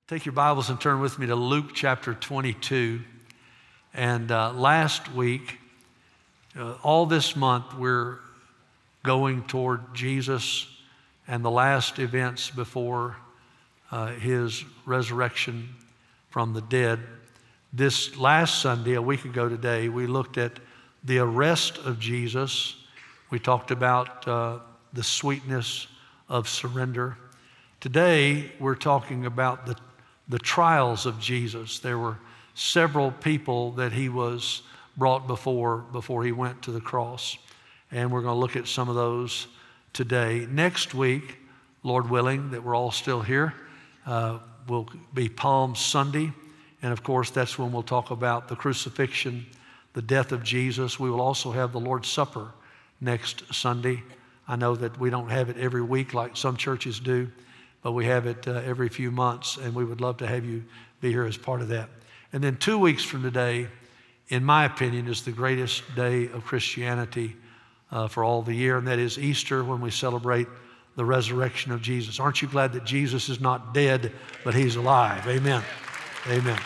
Take your Bibles and turn with me to Luke chapter 22. And last week, all this month, we're going toward Jesus and the last events before his resurrection from the dead. This last Sunday, a week ago today, we looked at the arrest of Jesus. We talked about the sweetness of surrender. Today, we're talking about the trials of Jesus. There were several people that he was brought before he went to the cross. And we're going to look at some of those today. Next week, Lord willing, that we're all still here, will be Palm Sunday. And of course, that's when we'll talk about the crucifixion, the death of Jesus. We will also have the Lord's Supper next Sunday. I know that we don't have it every week like some churches do, but we have it every few months, and we would love to have you be here as part of that. And then 2 weeks from today, in my opinion, is the greatest day of Christianity for all the year, and that is Easter, when we celebrate the resurrection of Jesus. Aren't you glad that Jesus is not dead, but he's alive? Amen. Amen.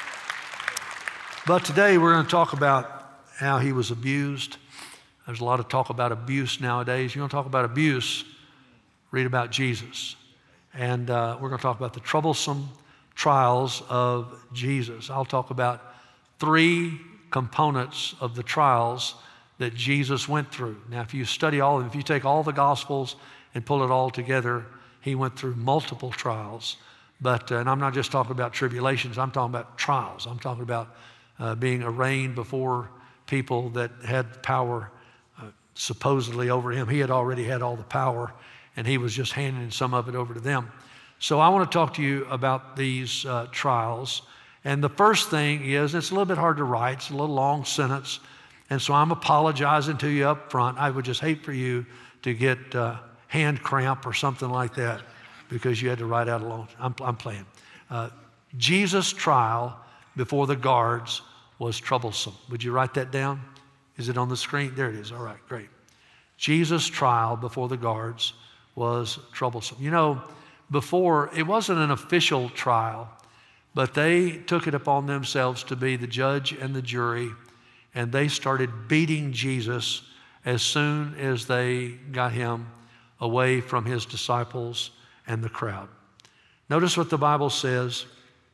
But today we're going to talk about how he was abused. There's a lot of talk about abuse nowadays. You want to talk about abuse, read about Jesus. And we're going to talk about the troublesome trials of Jesus. I'll talk about 3 components of the trials that Jesus went through. Now, if you study all of them, if you take all the Gospels and pull it all together, he went through multiple trials. But, and I'm not just talking about tribulations, I'm talking about trials. I'm talking about being arraigned before people that had power supposedly over him. He had already had all the power, and he was just handing some of it over to them. So I want to talk to you about these trials. And the first thing is, it's a little bit hard to write. It's a little long sentence. And so I'm apologizing to you up front. I would just hate for you to get hand cramp or something like that because you had to write out a long, I'm playing. Jesus' trial before the guards was troublesome. Would you write that down? Is it on the screen? There it is. All right, great. Jesus' trial before the guards was troublesome. You know, before, it wasn't an official trial, but they took it upon themselves to be the judge and the jury, and they started beating Jesus as soon as they got him away from his disciples and the crowd. Notice what the Bible says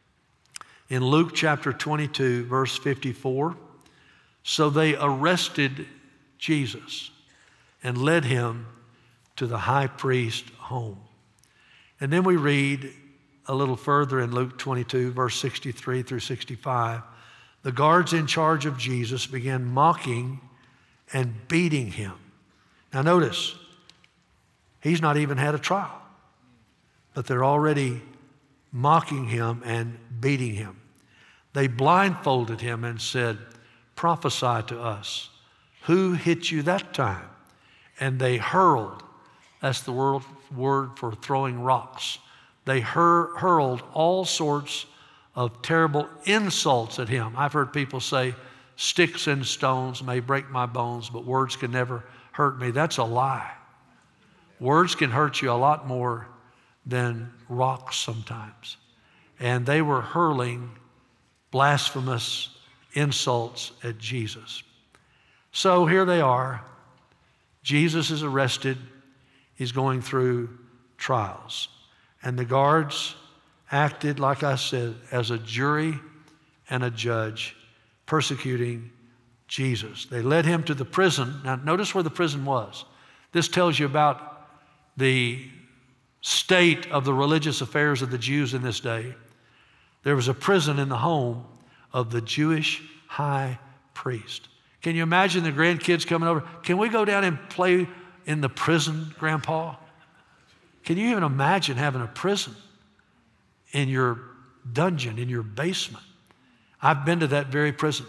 in Luke chapter 22, verse 54. So they arrested Jesus and led him to the high priest's home. And then we read a little further in Luke 22, verse 63 through 65. The guards in charge of Jesus began mocking and beating him. Now notice, he's not even had a trial, but they're already mocking him and beating him. They blindfolded him and said, "Prophesy to us. Who hit you that time?" And they hurled, that's the word for throwing rocks. They hurled all sorts of terrible insults at him. I've heard people say, "Sticks and stones may break my bones, but words can never hurt me." That's a lie. Words can hurt you a lot more than rocks sometimes. And they were hurling blasphemous insults at Jesus. So here they are. Jesus is arrested. He's going through trials. And the guards acted, like I said, as a jury and a judge, persecuting Jesus. They led him to the prison. Now, notice where the prison was. This tells you about the state of the religious affairs of the Jews in this day. There was a prison in the home of the Jewish high priest. Can you imagine the grandkids coming over? Can we go down and play in the prison, Grandpa? Can you even imagine having a prison in your dungeon, in your basement? I've been to that very prison.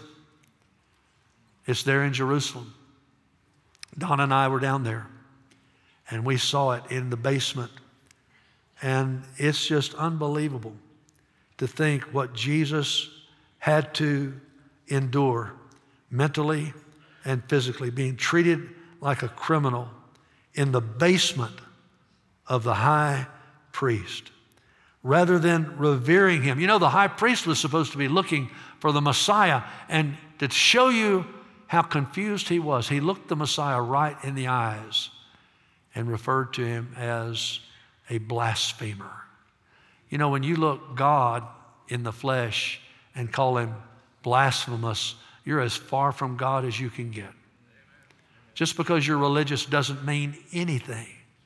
It's there in Jerusalem. Don and I were down there, and we saw it in the basement. And it's just unbelievable to think what Jesus had to endure mentally and physically, being treated like a criminal in the basement of the high priest. rather than revering him. You know, the high priest was supposed to be looking for the Messiah, and to show you how confused he was, he looked the Messiah right in the eyes and referred to him as a blasphemer. You know, when you look God in the flesh and call him blasphemous, you're as far from God as you can get. Just because you're religious doesn't mean anything.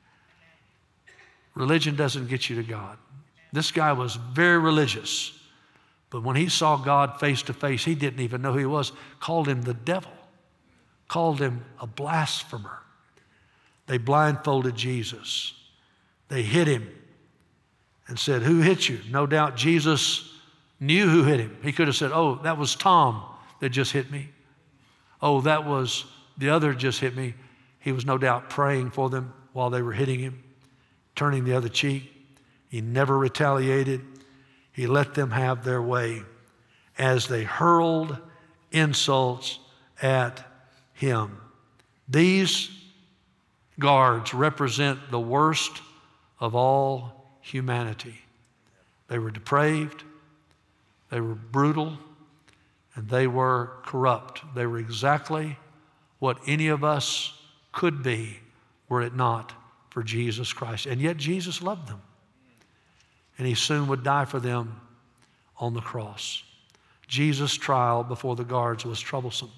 Religion doesn't get you to God. This guy was very religious, but when he saw God face to face, he didn't even know who he was, called him the devil, called him a blasphemer. They blindfolded Jesus. They hit him and said, "Who hit you?" No doubt Jesus knew who hit him. He could have said, "Oh, that was Tom that just hit me. Oh, that was the other just hit me." He was no doubt praying for them while they were hitting him, turning the other cheek. He never retaliated. He let them have their way as they hurled insults at him. These guards represent the worst of all humanity. They were depraved, they were brutal, and they were corrupt. They were exactly what any of us could be were it not for Jesus Christ. And yet Jesus loved them, and he soon would die for them on the cross. Jesus' trial before the guards was troublesome.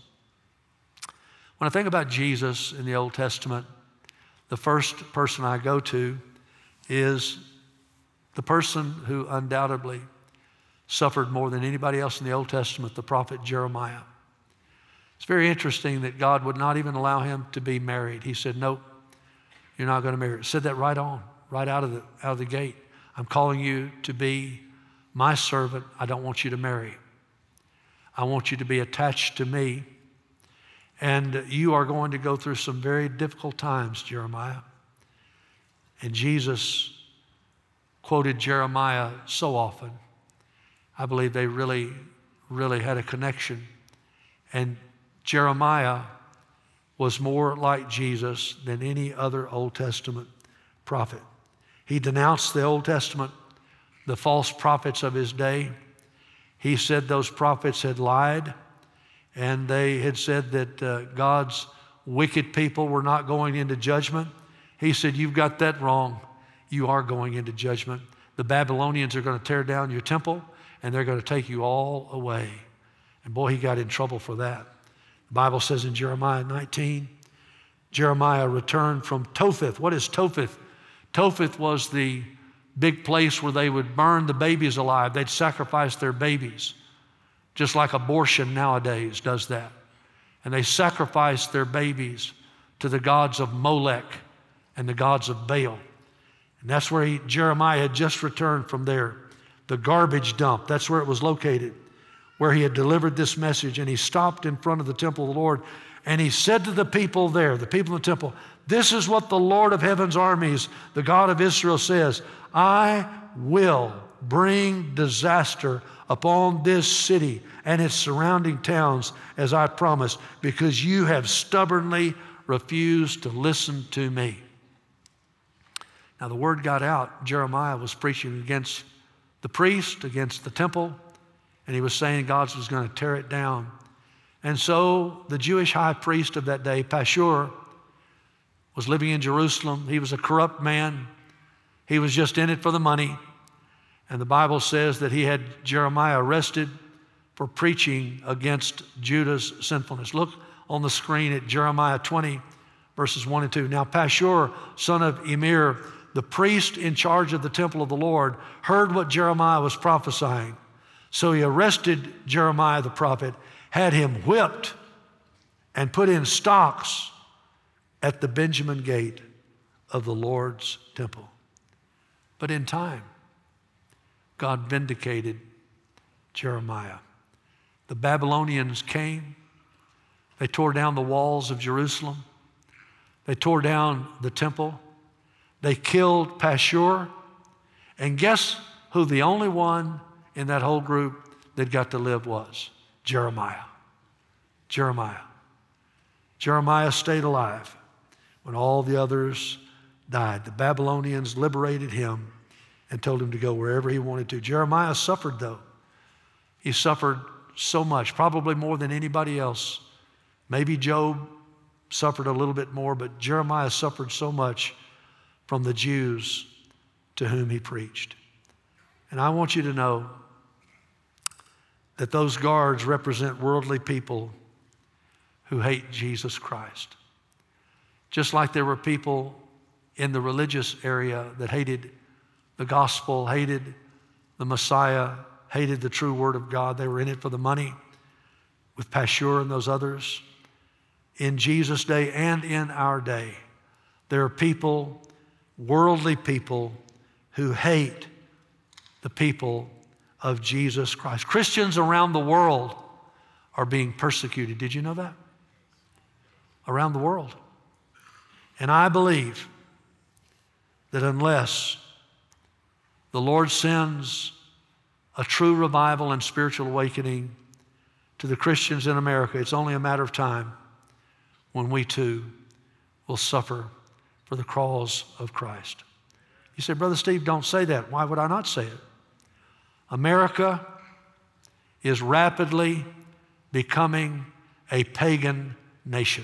When I think about Jesus in the Old Testament, the first person I go to is the person who undoubtedly suffered more than anybody else in the Old Testament, the prophet Jeremiah. It's very interesting that God would not even allow him to be married. He said, "Nope, you're not going to marry." He said that right out of the gate. "I'm calling you to be my servant. I don't want you to marry. I want you to be attached to me. And you are going to go through some very difficult times, Jeremiah." And Jesus quoted Jeremiah so often. I believe they really, really had a connection. And Jeremiah was more like Jesus than any other Old Testament prophet. He denounced the Old Testament, the false prophets of his day. He said those prophets had lied, and they had said that God's wicked people were not going into judgment. He said, "You've got that wrong. You are going into judgment. The Babylonians are going to tear down your temple, and they're going to take you all away." And boy, he got in trouble for that. The Bible says in Jeremiah 19, Jeremiah returned from Topheth. What is Topheth? Topheth was the big place where they would burn the babies alive. They'd sacrifice their babies, just like abortion nowadays does that. And they sacrificed their babies to the gods of Molech and the gods of Baal. And that's where Jeremiah had just returned from there. The garbage dump, that's where it was located, where he had delivered this message. And he stopped in front of the temple of the Lord, and he said to the people there, the people in the temple, "This is what the Lord of heaven's armies, the God of Israel says, I will bring disaster upon this city and its surrounding towns as I promised, because you have stubbornly refused to listen to me." Now the word got out. Jeremiah was preaching against the priest, against the temple, and he was saying God was going to tear it down. And so the Jewish high priest of that day, Pashur, was living in Jerusalem. He was a corrupt man. He was just in it for the money. And the Bible says that he had Jeremiah arrested for preaching against Judah's sinfulness. Look on the screen at Jeremiah 20, verses 1 and 2. Now Pashur, son of Emir, the priest in charge of the temple of the Lord, heard what Jeremiah was prophesying. So he arrested Jeremiah the prophet, had him whipped, and put in stocks at the Benjamin gate of the Lord's temple. But in time, God vindicated Jeremiah. The Babylonians came. They tore down the walls of Jerusalem. They tore down the temple. They killed Pashur. And guess who the only one in that whole group that got to live was? Jeremiah. Jeremiah. Jeremiah stayed alive when all the others died. The Babylonians liberated him, and told him to go wherever he wanted to. Jeremiah suffered, though. He suffered so much, probably more than anybody else. Maybe Job suffered a little bit more, but Jeremiah suffered so much from the Jews to whom he preached. And I want you to know that those guards represent worldly people who hate Jesus Christ. Just like there were people in the religious area that hated the gospel, hated the Messiah, hated the true word of God. They were in it for the money with Pashur and those others. In Jesus' day and in our day, there are people, worldly people, who hate the people of Jesus Christ. Christians around the world are being persecuted. Did you know that? Around the world. And I believe that unless the Lord sends a true revival and spiritual awakening to the Christians in America, it's only a matter of time when we too will suffer for the cause of Christ. You say, Brother Steve, don't say that. Why would I not say it? America is rapidly becoming a pagan nation.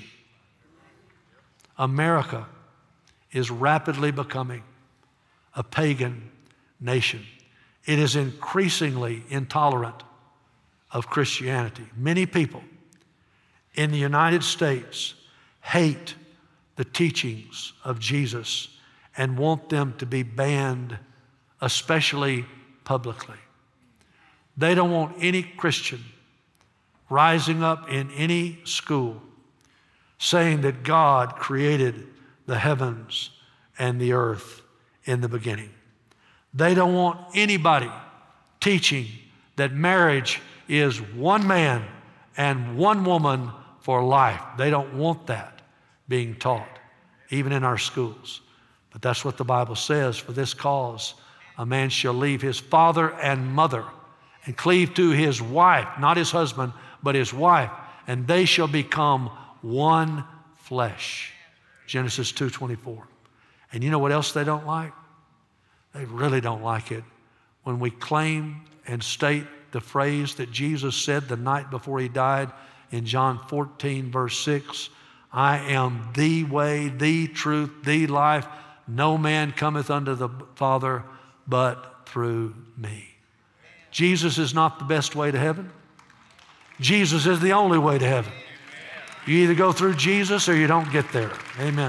America is rapidly becoming a pagan nation. It is increasingly intolerant of Christianity. Many people in the United States hate the teachings of Jesus and want them to be banned, especially publicly. They don't want any Christian rising up in any school saying that God created the heavens and the earth in the beginning. They don't want anybody teaching that marriage is one man and one woman for life. They don't want that being taught, even in our schools. But that's what the Bible says. For this cause, a man shall leave his father and mother and cleave to his wife, not his husband, but his wife, and they shall become one flesh. Genesis 2:24. And you know what else they don't like? They really don't like it when we claim and state the phrase that Jesus said the night before he died in John 14, verse 6, I am the way, the truth, the life. No man cometh unto the Father but through me. Jesus is not the best way to heaven. Jesus is the only way to heaven. You either go through Jesus or you don't get there. Amen.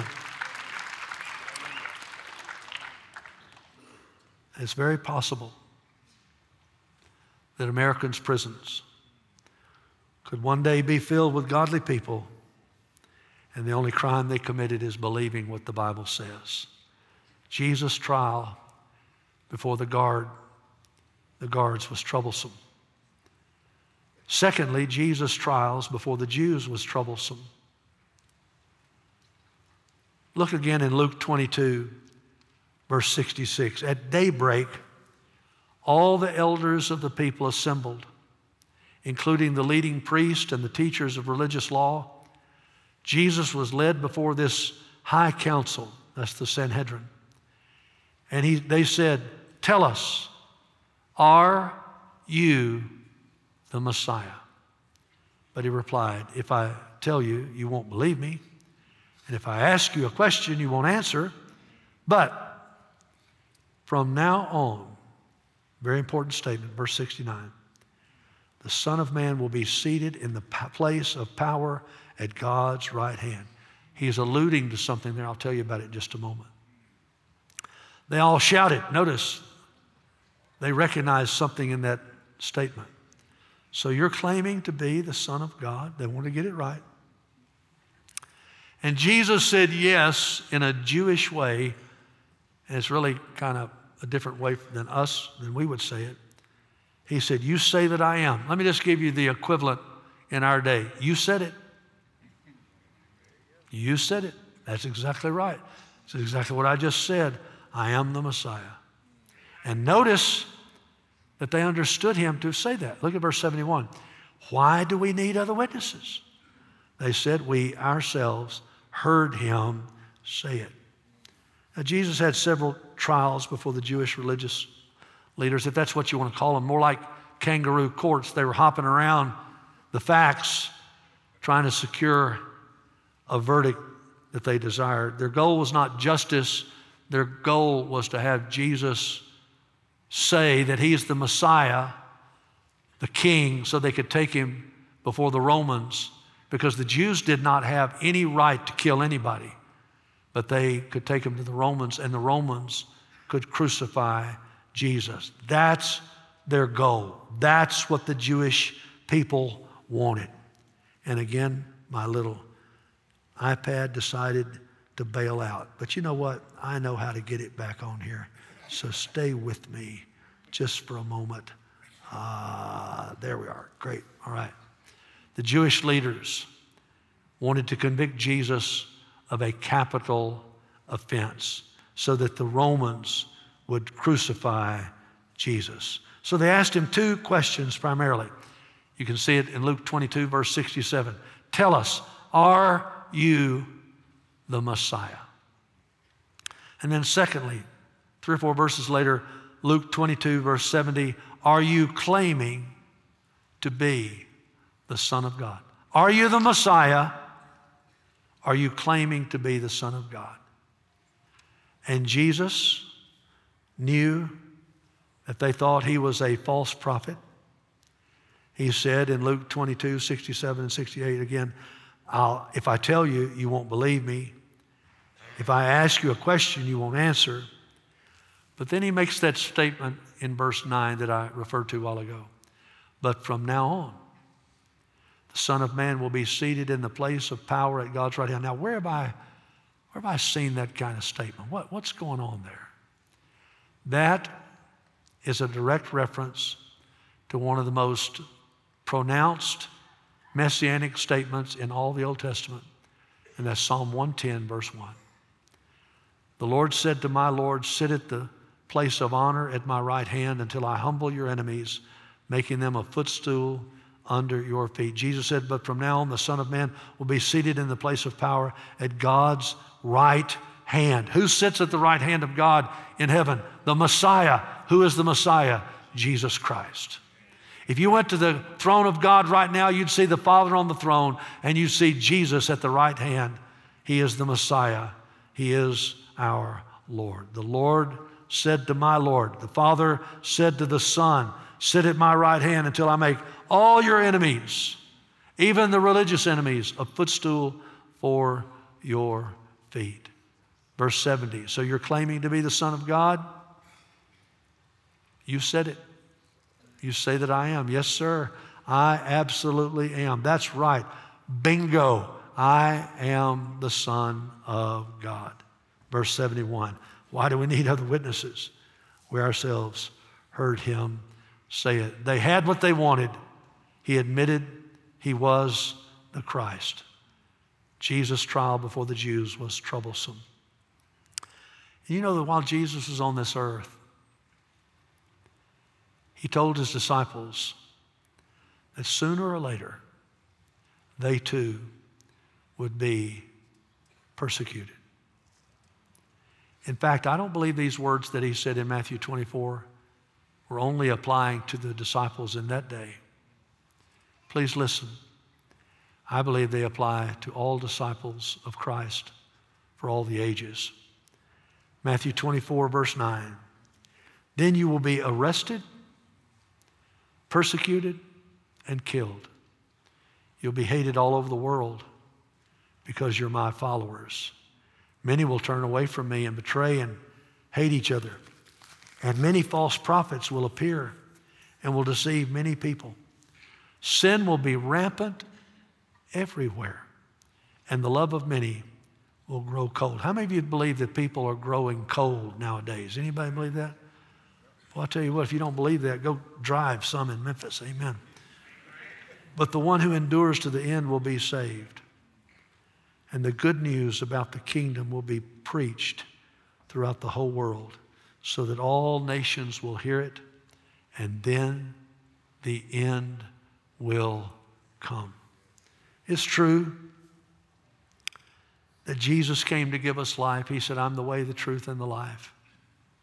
It's very possible that Americans' prisons could one day be filled with godly people, and the only crime they committed is believing what the Bible says. Jesus' trial before the guards was troublesome. Secondly, Jesus' trials before the Jews was troublesome. Look again in Luke 22, verse 66. At daybreak, all the elders of the people assembled, including the leading priests and the teachers of religious law. Jesus was led before this high council, that's the Sanhedrin. And they said, tell us, are you the Messiah? But he replied, if I tell you, you won't believe me. And if I ask you a question, you won't answer. But from now on, very important statement, verse 69, the Son of Man will be seated in the place of power at God's right hand. He's alluding to something there. I'll tell you about it in just a moment. They all shouted. Notice, they recognized something in that statement. So you're claiming to be the Son of God. They want to get it right. And Jesus said yes in a Jewish way, and it's really kind of a different way than we would say it. He said, you say that I am. Let me just give you the equivalent in our day. You said it. You said it. That's exactly right. That's exactly what I just said. I am the Messiah. And notice that they understood him to say that. Look at verse 71. Why do we need other witnesses? They said, we ourselves heard him say it. Now, Jesus had several trials before the Jewish religious leaders, if that's what you want to call them, more like kangaroo courts. They were hopping around the facts, trying to secure a verdict that they desired. Their goal was not justice. Their goal was to have Jesus say that he is the Messiah, the king, so they could take him before the Romans, because the Jews did not have any right to kill anybody, but they could take him to the Romans, and the Romans could crucify Jesus. That's their goal. That's what the Jewish people wanted. And again, my little iPad decided to bail out. But you know what? I know how to get it back on here. So stay with me just for a moment. There we are. Great. All right. The Jewish leaders wanted to convict Jesus of a capital offense so that the Romans would crucify Jesus. So they asked him two questions primarily. You can see it in Luke 22, verse 67. Tell us, are you the Messiah? And then secondly, 3 or 4 verses later, Luke 22, verse 70, are you claiming to be the Son of God? Are you the Messiah? Are you claiming to be the Son of God? And Jesus knew that they thought he was a false prophet. He said in Luke 22, 67 and 68 again, if I tell you, you won't believe me. If I ask you a question, you won't answer. But then he makes that statement in verse 9 that I referred to a while ago. But from now on, the Son of Man will be seated in the place of power at God's right hand. Now, where have I seen that kind of statement? What's going on there? That is a direct reference to one of the most pronounced messianic statements in all the Old Testament, and that's Psalm 110, verse 1. The Lord said to my Lord, sit at the place of honor at my right hand until I humble your enemies, making them a footstool under your feet. Jesus said, but from now on the Son of Man will be seated in the place of power at God's right hand. Who sits at the right hand of God in heaven? The Messiah. Who is the Messiah? Jesus Christ. If you went to the throne of God right now, you'd see the Father on the throne, and you'd see Jesus at the right hand. He is the Messiah. He is our Lord. The Lord said to my Lord, the Father said to the Son, sit at my right hand until I make all your enemies, even the religious enemies, a footstool for your feet. Verse 70, so you're claiming to be the Son of God? You said it. You say that I am. Yes, sir. I absolutely am. That's right. Bingo. I am the Son of God. Verse 71. Why do we need other witnesses? We ourselves heard him say it. They had what they wanted. He admitted he was the Christ. Jesus' trial before the Jews was troublesome. You know that while Jesus was on this earth, he told his disciples that sooner or later, they too would be persecuted. In fact, I don't believe these words that he said in Matthew 24 were only applying to the disciples in that day. Please listen. I believe they apply to all disciples of Christ for all the ages. Matthew 24, verse 9. Then you will be arrested, persecuted, and killed. You'll be hated all over the world because you're my followers. Many will turn away from me and betray and hate each other. And many false prophets will appear and will deceive many people. Sin will be rampant everywhere, and the love of many will grow cold. How many of you believe that people are growing cold nowadays? Anybody believe that? Well, I'll tell you what, if you don't believe that, go drive some in Memphis. Amen. But the one who endures to the end will be saved. And the good news about the kingdom will be preached throughout the whole world so that all nations will hear it, and then the end will come. It's true that Jesus came to give us life. He said, I'm the way, the truth, and the life.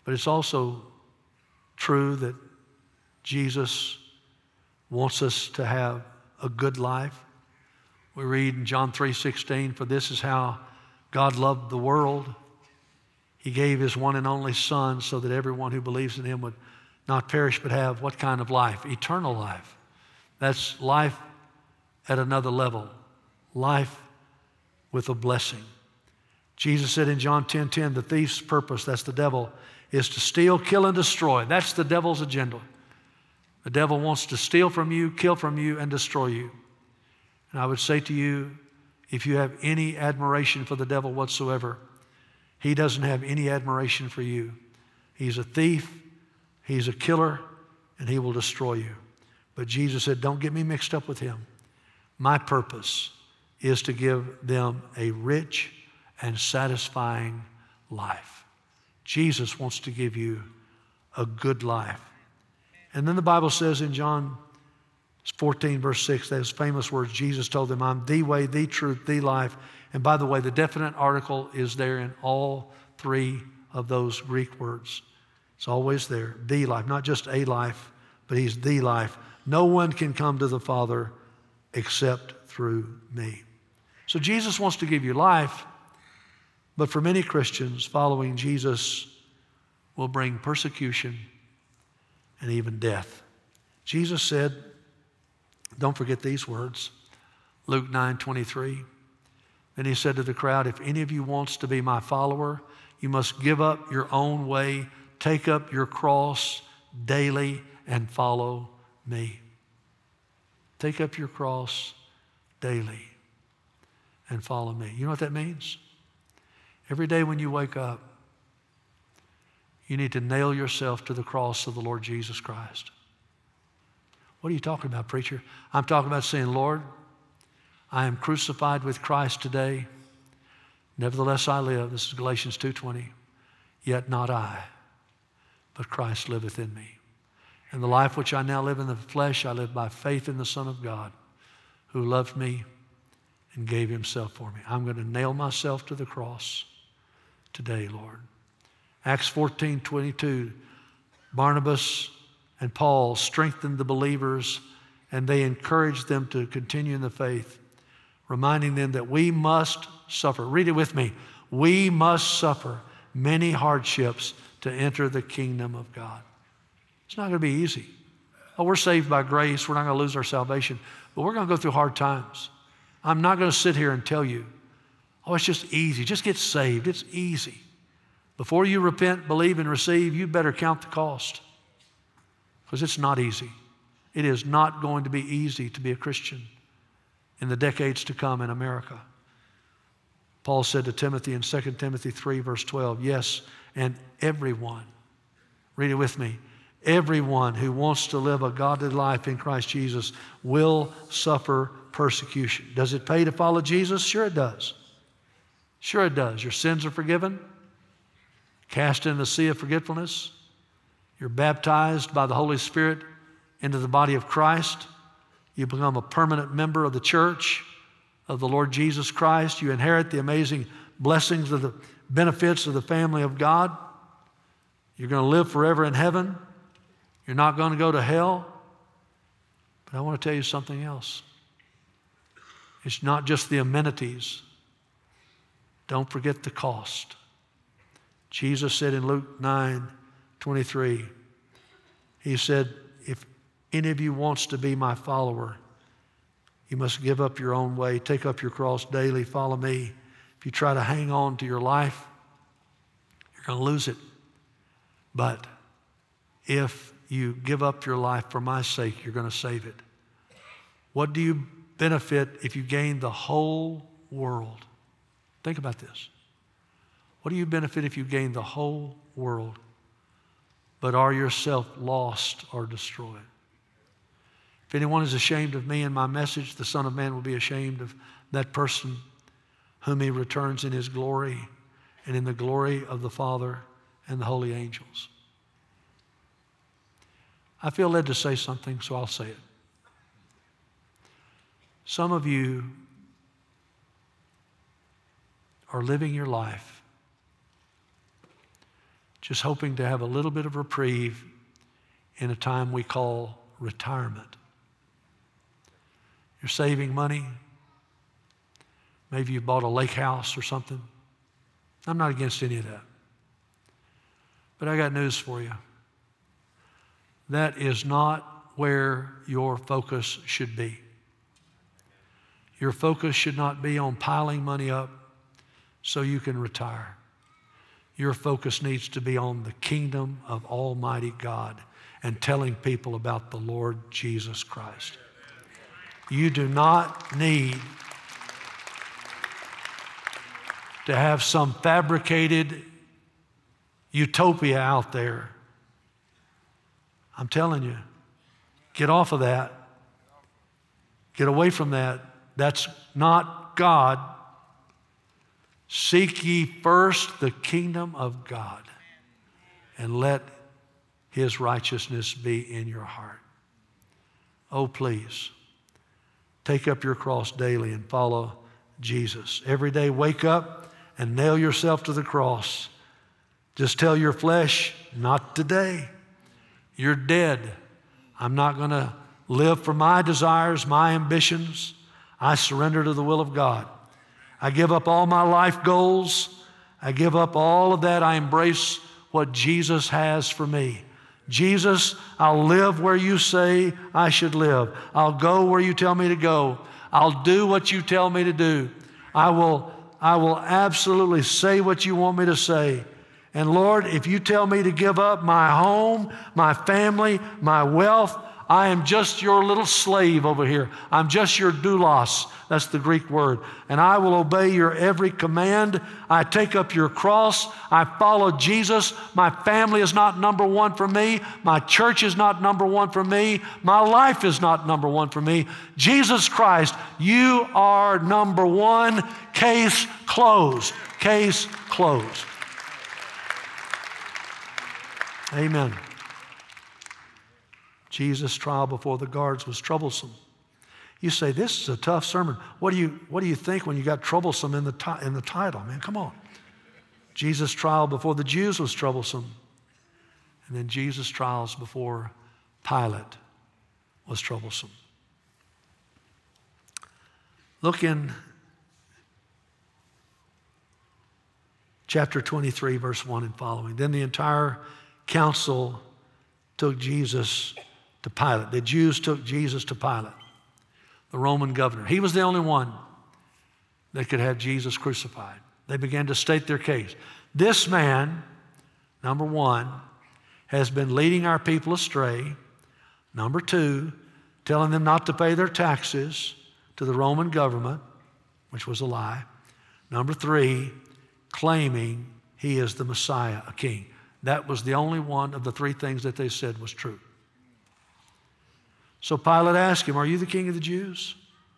But it's also true that Jesus wants us to have a good life. We read in John 3:16, for this is how God loved the world. He gave his one and only Son so that everyone who believes in him would not perish but have what kind of life? Eternal life. That's life at another level. Life with a blessing. Jesus said in John 10:10, the thief's purpose, that's the devil, is to steal, kill, and destroy. That's the devil's agenda. The devil wants to steal from you, kill from you, and destroy you. And I would say to you, if you have any admiration for the devil whatsoever, he doesn't have any admiration for you. He's a thief, he's a killer, and he will destroy you. But Jesus said, don't get me mixed up with him. My purpose is to give them a rich and satisfying life. Jesus wants to give you a good life. And then the Bible says in John 14, verse 6, those famous words, Jesus told them, I'm the way, the truth, the life. And by the way, the definite article is there in all three of those Greek words. It's always there, the life, not just a life, but he's the life. No one can come to the Father except through me. So Jesus wants to give you life, but for many Christians, following Jesus will bring persecution and even death. Jesus said, don't forget these words, Luke 9:23. Then he said to the crowd, if any of you wants to be my follower, you must give up your own way, take up your cross daily and follow me. Take up your cross daily and follow me. You know what that means? Every day when you wake up, you need to nail yourself to the cross of the Lord Jesus Christ. What are you talking about, preacher? I'm talking about saying, Lord, I am crucified with Christ today. Nevertheless I live. This is Galatians 2:20. Yet not I, but Christ liveth in me. And the life which I now live in the flesh, I live by faith in the Son of God, who loved me and gave himself for me. I'm going to nail myself to the cross today, Lord. Acts 14:22, Barnabas and Paul strengthened the believers and they encouraged them to continue in the faith, reminding them that we must suffer. Read it with me. We must suffer many hardships to enter the kingdom of God. It's not going to be easy. Oh, we're saved by grace. We're not going to lose our salvation, but we're going to go through hard times. I'm not going to sit here and tell you, oh, it's just easy. Just get saved. It's easy. Before you repent, believe, and receive, you better count the cost, because it's not easy. It is not going to be easy to be a Christian in the decades to come in America. Paul said to Timothy in 2 Timothy 3, verse 12, yes, and everyone, read it with me, everyone who wants to live a godly life in Christ Jesus will suffer persecution. Does it pay to follow Jesus? Sure it does. Sure it does. Your sins are forgiven, cast in the sea of forgetfulness. You're baptized by the Holy Spirit into the body of Christ. You become a permanent member of the church of the Lord Jesus Christ. You inherit the amazing blessings of the benefits of the family of God. You're going to live forever in heaven. You're not going to go to hell. But I want to tell you something else. It's not just the amenities. Don't forget the cost. Jesus said in Luke 9:23, he said, if any of you wants to be my follower, you must give up your own way, take up your cross daily, follow me. If you try to hang on to your life, you're going to lose it. But if you give up your life for my sake, you're going to save it. What do you benefit if you gain the whole world? Think about this. What do you benefit if you gain the whole world, but are yourself lost or destroyed? If anyone is ashamed of me and my message, the Son of Man will be ashamed of that person whom he returns in his glory and in the glory of the Father and the holy angels. I feel led to say something, so I'll say it. Some of you are living your life just hoping to have a little bit of reprieve in a time we call retirement. You're saving money. Maybe you bought a lake house or something. I'm not against any of that. But I got news for you. That is not where your focus should be. Your focus should not be on piling money up so you can retire. Your focus needs to be on the kingdom of Almighty God and telling people about the Lord Jesus Christ. You do not need to have some fabricated utopia out there. I'm telling you, get off of that. Get away from that. That's not God. Seek ye first the kingdom of God and let His righteousness be in your heart. Oh, please, take up your cross daily and follow Jesus. Every day, wake up and nail yourself to the cross. Just tell your flesh, not today. You're dead. I'm not going to live for my desires, my ambitions. I surrender to the will of God. I give up all my life goals. I give up all of that. I embrace what Jesus has for me. Jesus, I'll live where you say I should live. I'll go where you tell me to go. I'll do what you tell me to do. I will absolutely say what you want me to say. And Lord, if you tell me to give up my home, my family, my wealth, I am just your little slave over here. I'm just your doulos. That's the Greek word. And I will obey your every command. I take up your cross. I follow Jesus. My family is not number one for me. My church is not number one for me. My life is not number one for me. Jesus Christ, you are number one. Case closed. Case closed. Amen. Jesus' trial before the guards was troublesome. You say, this is a tough sermon. What do you think when you got troublesome in the title? Man, come on. Jesus' trial before the Jews was troublesome. And then Jesus' trials before Pilate was troublesome. Look in chapter 23, verse 1 and following. Then the entire council took Jesus to Pilate. The Jews took Jesus to Pilate, the Roman governor. He was the only one that could have Jesus crucified. They began to state their case. This man, number one, has been leading our people astray. Number two, telling them not to pay their taxes to the Roman government, which was a lie. Number three, claiming he is the Messiah, a king. That was the only one of the three things that they said was true. So Pilate asked him, are you the king of the Jews?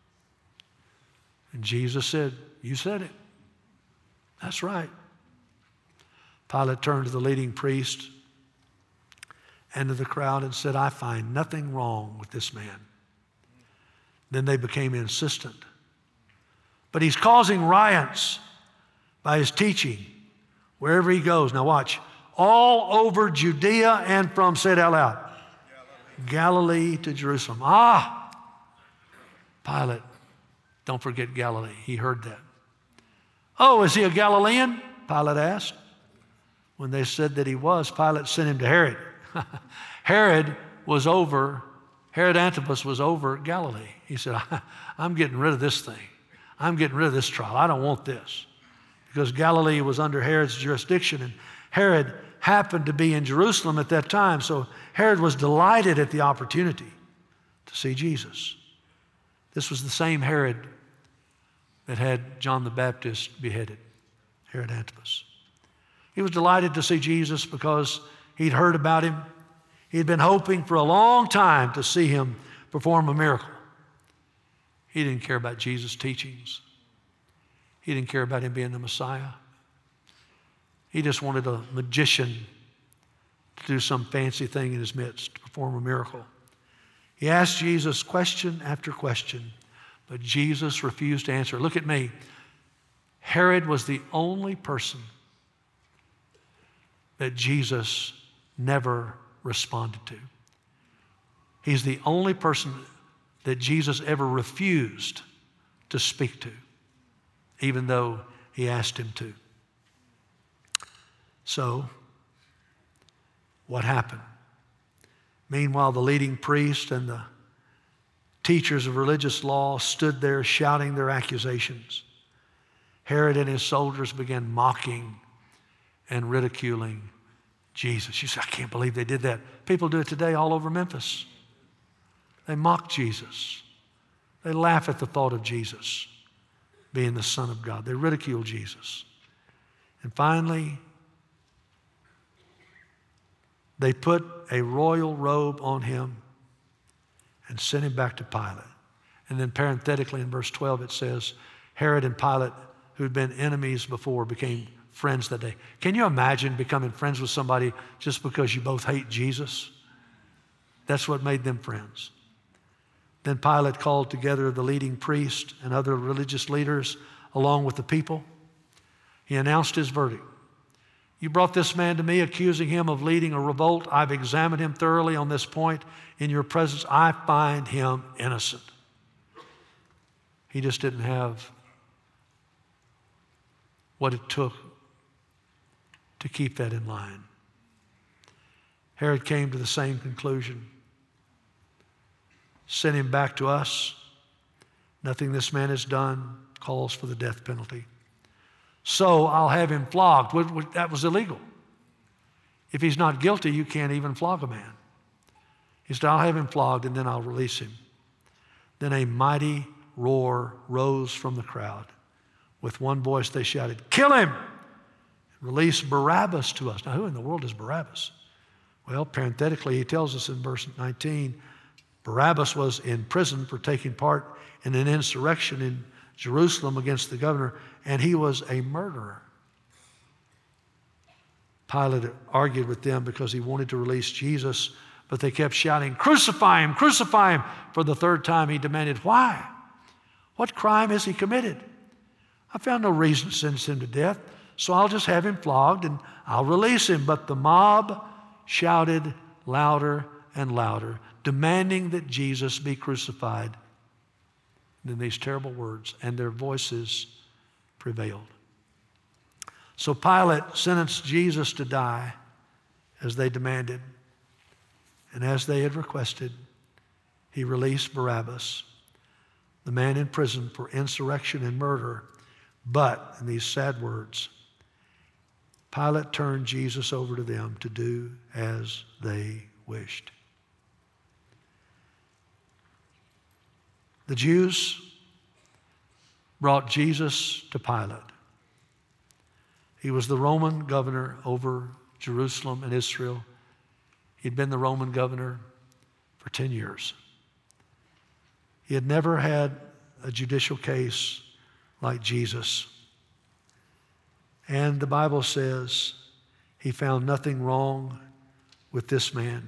And Jesus said, you said it. That's right. Pilate turned to the leading priest and to the crowd and said, I find nothing wrong with this man. Then they became insistent. But he's causing riots by his teaching wherever he goes. Now watch. All over Judea and from, say it out loud, Galilee to Jerusalem. Pilate, don't forget Galilee. He heard that. Oh, is he a Galilean? Pilate asked. When they said that he was, Pilate sent him to Herod. Herod Antipas was over Galilee. He said, I'm getting rid of this thing. I'm getting rid of this trial. I don't want this. Because Galilee was under Herod's jurisdiction, and Herod happened to be in Jerusalem at that time, so Herod was delighted at the opportunity to see Jesus. This was the same Herod that had John the Baptist beheaded, Herod Antipas. He was delighted to see Jesus because he'd heard about him. He'd been hoping for a long time to see him perform a miracle. He didn't care about Jesus' teachings. He didn't care about him being the Messiah. He just wanted a magician to do some fancy thing in his midst, to perform a miracle. He asked Jesus question after question, but Jesus refused to answer. Look at me. Herod was the only person that Jesus never responded to. He's the only person that Jesus ever refused to speak to, even though he asked him to. So, what happened? Meanwhile, the leading priest and the teachers of religious law stood there shouting their accusations. Herod and his soldiers began mocking and ridiculing Jesus. You say, I can't believe they did that. People do it today all over Memphis. They mock Jesus. They laugh at the thought of Jesus being the Son of God. They ridicule Jesus. And finally, they put a royal robe on him and sent him back to Pilate. And then parenthetically in verse 12 it says, Herod and Pilate, who'd been enemies before, became friends that day. Can you imagine becoming friends with somebody just because you both hate Jesus? That's what made them friends. Then Pilate called together the leading priest and other religious leaders along with the people. He announced his verdict. You brought this man to me, accusing him of leading a revolt. I've examined him thoroughly on this point. In your presence, I find him innocent. He just didn't have what it took to keep that in line. Herod came to the same conclusion. Sent him back to us. Nothing this man has done calls for the death penalty. So I'll have him flogged. That was illegal. If he's not guilty, you can't even flog a man. He said, I'll have him flogged and then I'll release him. Then a mighty roar rose from the crowd. With one voice they shouted, kill him! Release Barabbas to us. Now who in the world is Barabbas? Well, parenthetically, he tells us in verse 19, Barabbas was in prison for taking part in an insurrection in Jerusalem against the governor, and he was a murderer. Pilate argued with them because he wanted to release Jesus, but they kept shouting, crucify him, crucify him. For the third time he demanded, why? What crime has he committed? I found no reason to sentence him to death, so I'll just have him flogged and I'll release him. But the mob shouted louder and louder, demanding that Jesus be crucified. Then these terrible words, and their voices prevailed. So Pilate sentenced Jesus to die as they demanded. And as they had requested, he released Barabbas, the man in prison for insurrection and murder. But, in these sad words, Pilate turned Jesus over to them to do as they wished. The Jews brought Jesus to Pilate. He was the Roman governor over Jerusalem and Israel. He'd been the Roman governor for 10 years. He had never had a judicial case like Jesus. And the Bible says he found nothing wrong with this man.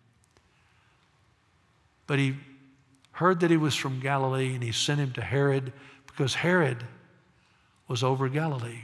But he heard that he was from Galilee, and he sent him to Herod because Herod was over Galilee.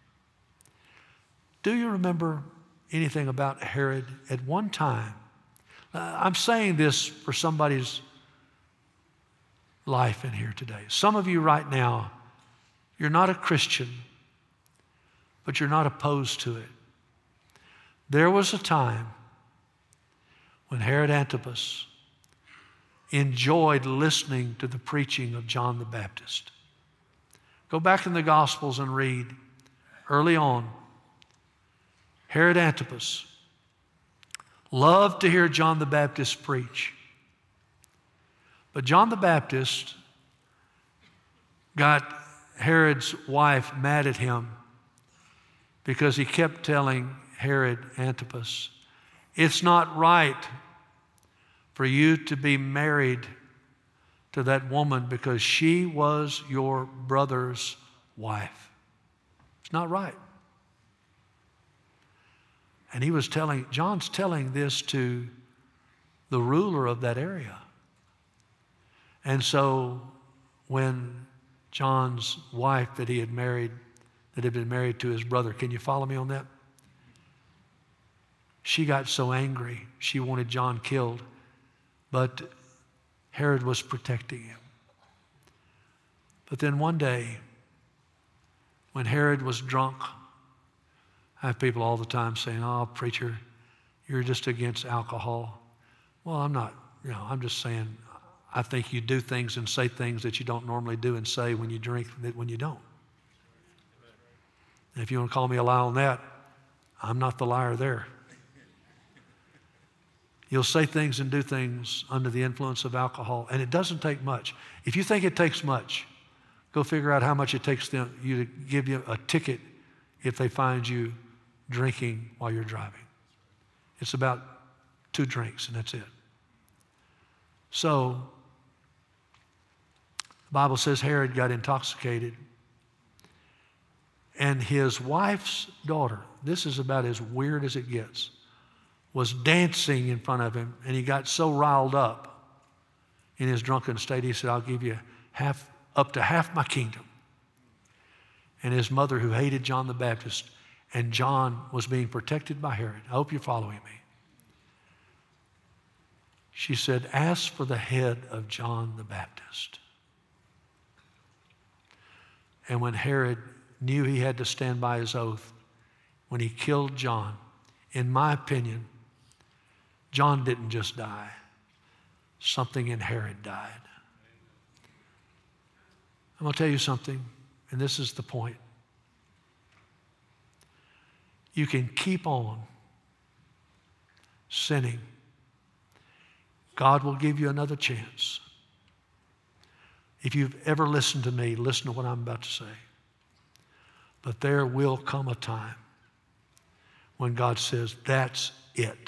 Do you remember anything about Herod? At one time, I'm saying this for somebody's life in here today. Some of you right now, you're not a Christian, but you're not opposed to it. There was a time when Herod Antipas enjoyed listening to the preaching of John the Baptist. Go back in the Gospels and read. Early on, Herod Antipas loved to hear John the Baptist preach. But John the Baptist got Herod's wife mad at him because he kept telling Herod Antipas, it's not right for you to be married to that woman because she was your brother's wife. It's not right. And John's telling this to the ruler of that area. And so when John's wife that had been married to his brother, can you follow me on that? She got so angry, she wanted John killed, but Herod was protecting him. But then one day, when Herod was drunk, I have people all the time saying, "Oh, preacher, you're just against alcohol." Well, I'm not, I'm just saying, I think you do things and say things that you don't normally do and say when you drink that when you don't. And if you want to call me a liar on that, I'm not the liar there. You'll say things and do things under the influence of alcohol, and it doesn't take much. If you think it takes much, go figure out how much it takes you to give you a ticket if they find you drinking while you're driving. It's about 2 drinks, and that's it. So, the Bible says Herod got intoxicated, and his wife's daughter, this is about as weird as it gets, was dancing in front of him, and he got so riled up in his drunken state, he said, "I'll give you up to half my kingdom." And his mother, who hated John the Baptist, and John was being protected by Herod. I hope you're following me. She said, "Ask for the head of John the Baptist." And when Herod knew he had to stand by his oath, when he killed John, in my opinion, John didn't just die. Something in Herod died. I'm going to tell you something, and this is the point. You can keep on sinning. God will give you another chance. If you've ever listened to me, listen to what I'm about to say. But there will come a time when God says, "That's it."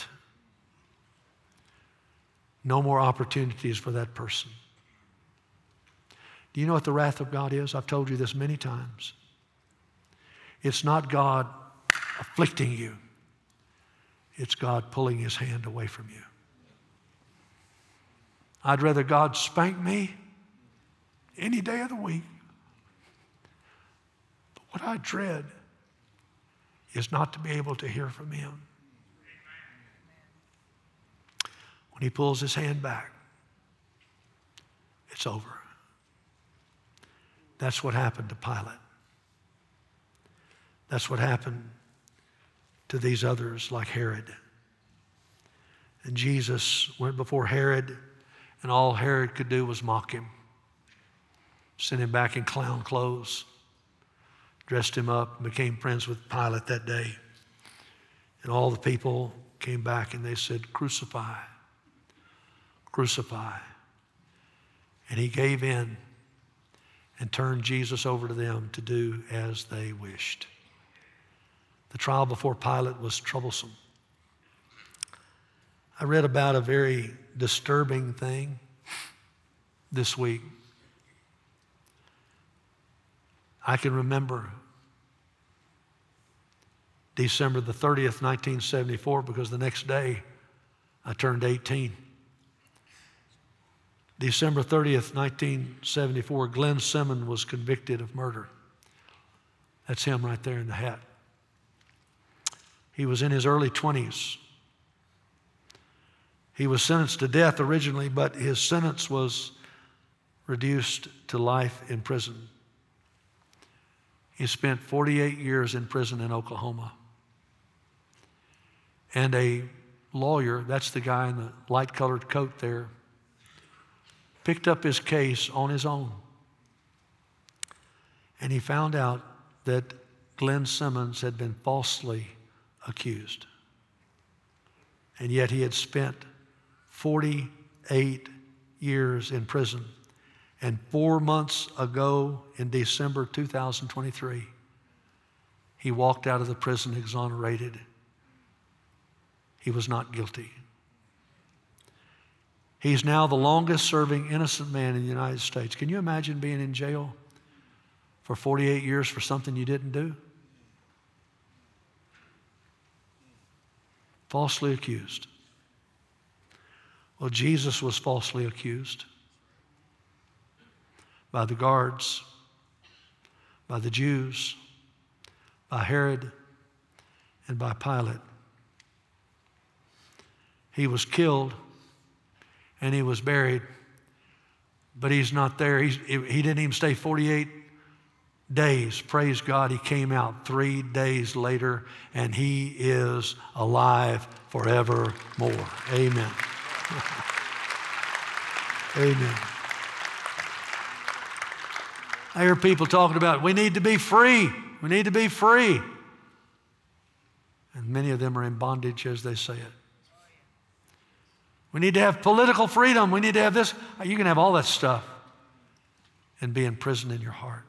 No more opportunities for that person. Do you know what the wrath of God is? I've told you this many times. It's not God afflicting you. It's God pulling his hand away from you. I'd rather God spank me any day of the week. But what I dread is not to be able to hear from him. When he pulls his hand back, it's over. That's what happened to Pilate. That's what happened to these others like Herod. And Jesus went before Herod, and all Herod could do was mock him. Sent him back in clown clothes, dressed him up, and became friends with Pilate that day. And all the people came back and they said, "Crucify, crucify." And he gave in and turned Jesus over to them to do as they wished. The trial before Pilate was troublesome. I read about a very disturbing thing this week. I can remember December the 30th, 1974, because the next day I turned 18. December 30th, 1974, Glenn Simmons was convicted of murder. That's him right there in the hat. He was in his early 20s. He was sentenced to death originally, but his sentence was reduced to life in prison. He spent 48 years in prison in Oklahoma. And a lawyer, that's the guy in the light-colored coat there, picked up his case on his own. And he found out that Glenn Simmons had been falsely accused. And yet he had spent 48 years in prison. And 4 months ago, in December 2023, he walked out of the prison exonerated. He was not guilty. He's now the longest serving innocent man in the United States. Can you imagine being in jail for 48 years for something you didn't do? Falsely accused. Well, Jesus was falsely accused by the guards, by the Jews, by Herod, and by Pilate. He was killed and he was buried, but he's not there. He didn't even stay 48 days. Praise God, he came out 3 days later, and he is alive forevermore. Amen. Amen. I hear people talking about, we need to be free. We need to be free. And many of them are in bondage as they say it. We need to have political freedom. We need to have this. You can have all that stuff and be in prison in your heart.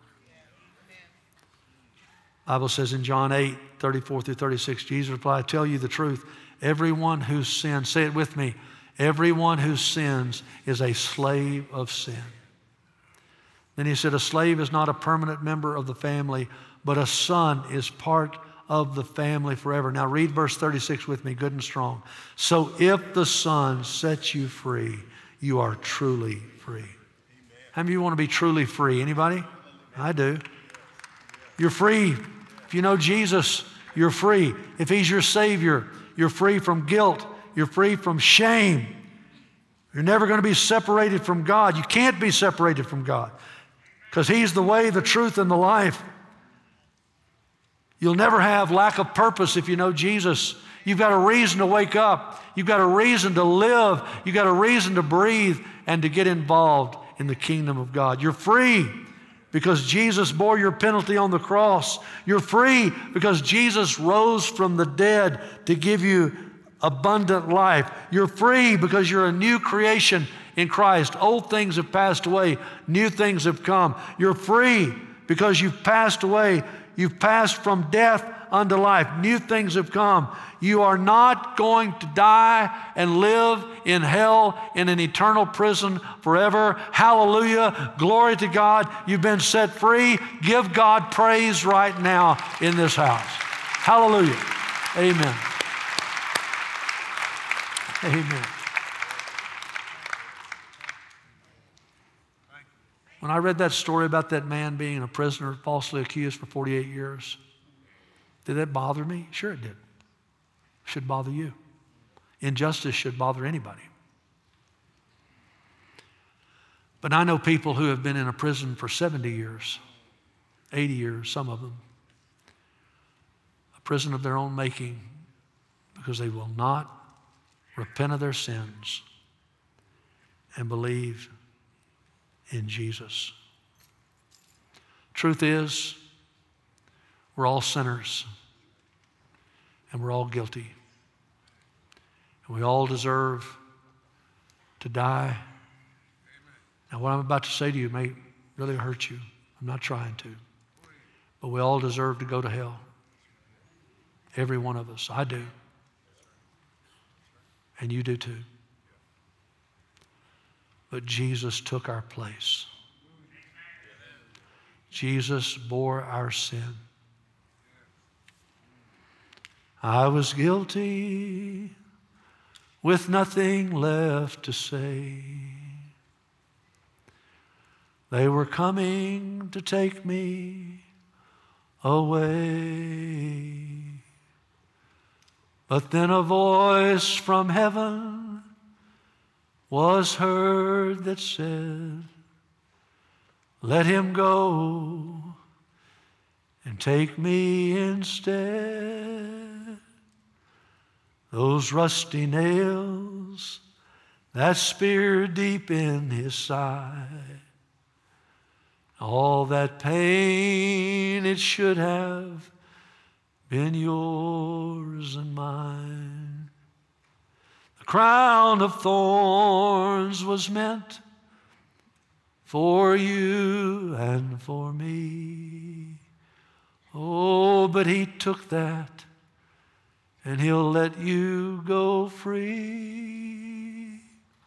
The Bible says in John 8:34-36, Jesus replied, I tell you the truth, everyone who sins, say it with me, everyone who sins is a slave of sin. Then he said, a slave is not a permanent member of the family, but a son is part of the family forever. Now read verse 36 with me, good and strong. So if the Son sets you free, you are truly free. Amen. How many of you want to be truly free? Anybody? I do. You're free. If you know Jesus, you're free. If he's your Savior, you're free from guilt. You're free from shame. You're never going to be separated from God. You can't be separated from God because he's the way, the truth, and the life. You'll never have lack of purpose if you know Jesus. You've got a reason to wake up. You've got a reason to live. You've got a reason to breathe and to get involved in the kingdom of God. You're free because Jesus bore your penalty on the cross. You're free because Jesus rose from the dead to give you abundant life. You're free because you're a new creation in Christ. Old things have passed away. New things have come. You're free because you've passed away. You've passed from death unto life. New things have come. You are not going to die and live in hell in an eternal prison forever. Hallelujah. Glory to God. You've been set free. Give God praise right now in this house. Hallelujah. Amen. Amen. When I read that story about that man being a prisoner, falsely accused for 48 years, did that bother me? Sure it did. It should bother you. Injustice should bother anybody. But I know people who have been in a prison for 70 years, 80 years, some of them, a prison of their own making because they will not repent of their sins and believe in Jesus. Truth is, we're all sinners and we're all guilty. And we all deserve to die. Now, what I'm about to say to you may really hurt you. I'm not trying to. But we all deserve to go to hell. Every one of us. I do. And you do too. But Jesus took our place. Jesus bore our sin. I was guilty with nothing left to say. They were coming to take me away. But then a voice from heaven was heard that said, let him go and take me instead. Those rusty nails, that spear deep in his side, all that pain, it should have been yours and mine. The crown of thorns was meant for you and for me. Oh, but he took that and he'll let you go free.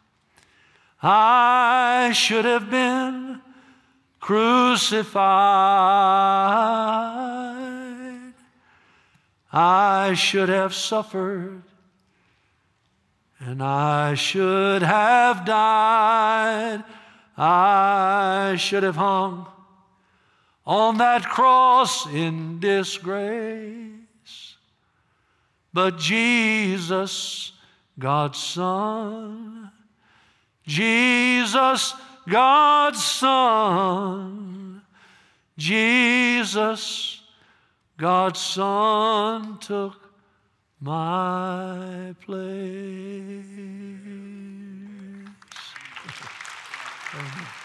I should have been crucified. I should have suffered, and I should have died. I should have hung on that cross in disgrace. But Jesus God's Son. Jesus, God's Son. Jesus, God's Son took my place. Amen.